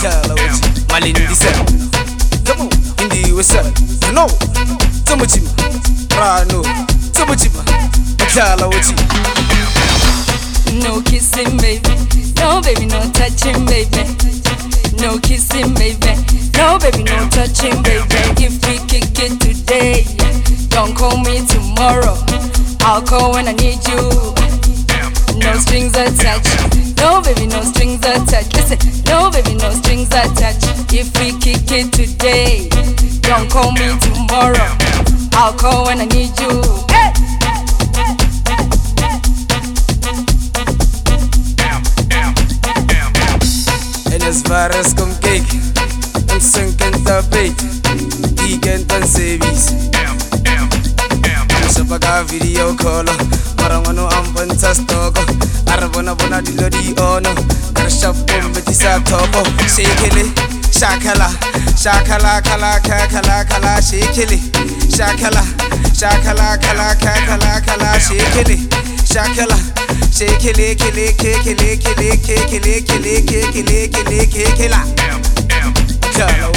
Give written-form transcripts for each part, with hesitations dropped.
Tell what Malindi said. Come on, in the USA. No, Tomachima, Rano, Tomachima. Tell what No kissing, baby. No, baby, no touching, baby. No kissing, baby. No, baby, no touching, baby. If we kick it today, don't call me tomorrow. I'll call when I need you. No strings attached. No, baby, no strings attached. Listen, no, baby, no strings attached. If we kick it today, don't call me tomorrow. I'll call when I need you. Hey! En as far as kom kyk, ons sinking tapijt, die kent ons service. Ons op elkaar video callen, maar ang ano ang pantastok. Arabona bona dilo di ono, karashap om met die saatopo. Shakele, shakala, shakala kala kala kala shakele, shakala, shakala kala kala kala shakele, shakala. Shakele, kele, kele, kele, kele, kele, kele, kele, kele, kele. Tell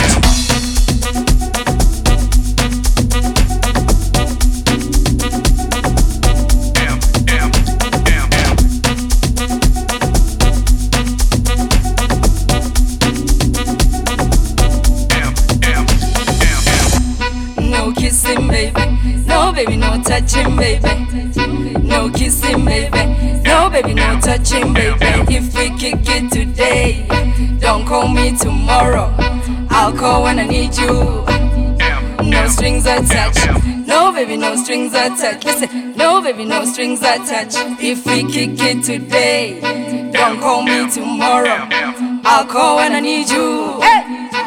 No kissing, baby. No, baby, no touching, baby. No kissing, baby. No, baby, no touching, baby. If we kick it today, don't call me tomorrow. I'll call when I need you. No strings attached. No, baby, no strings attached. Listen, no, baby, no strings attached. If we kick it today, don't call me tomorrow. I'll call when I need you. Hey!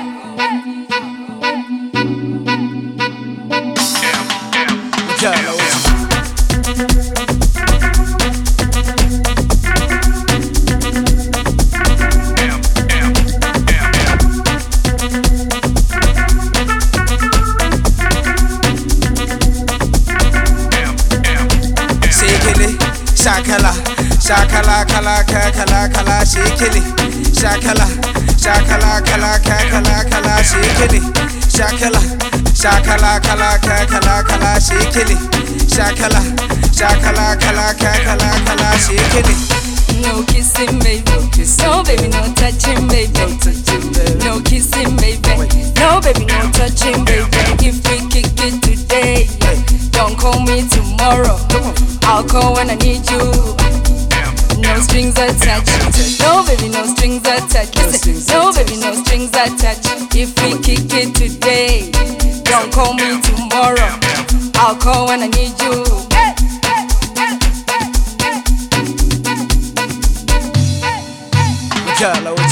Shakala, shakala, kala, kala, kala, shakele, shakala, shakala, kala, kala, kala, shakele, shakala, shakala, kala, kala, kala, shakele, shakala, shakala, kala, kala, kala, shakele. No kissing, baby. No, baby, no touching, baby. No kissing, baby. No, baby, no touching, baby. If we kick it today, don't call me tomorrow. I'll call when I need you. No strings attached. No, baby, no strings attached. Listen, no, baby, no strings attached. If we kick it today, don't call me tomorrow. I'll call when I need you. Tell what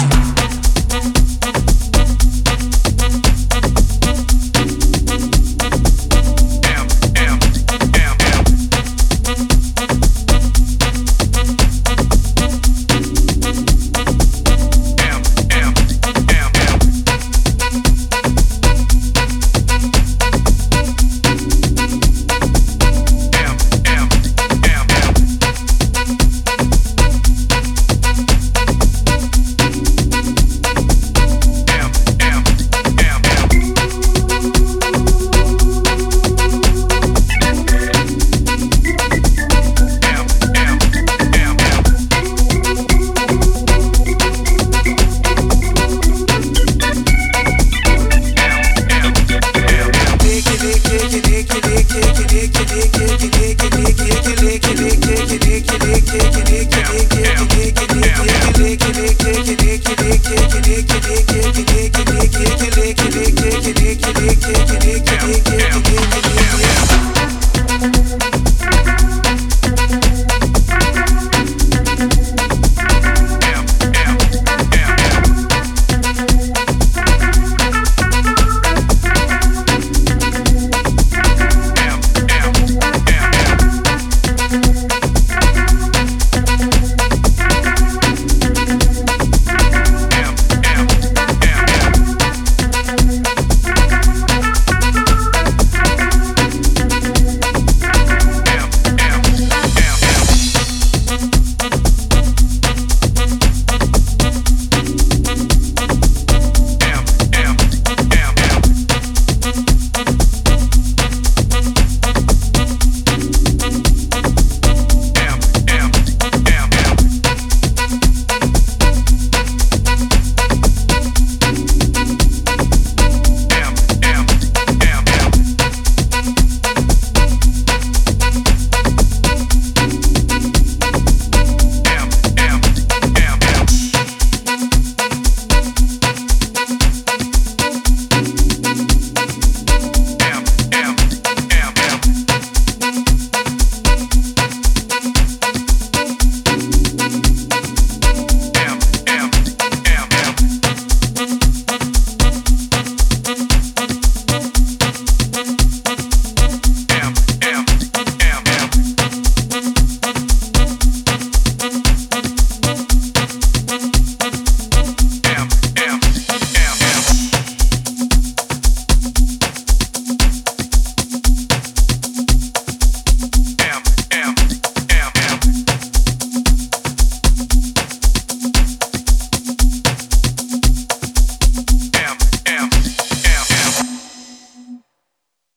Kele